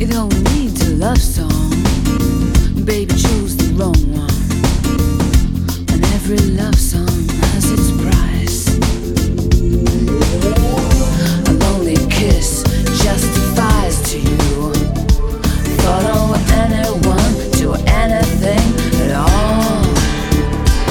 You don't need a love song. Baby chose the wrong one. And every love song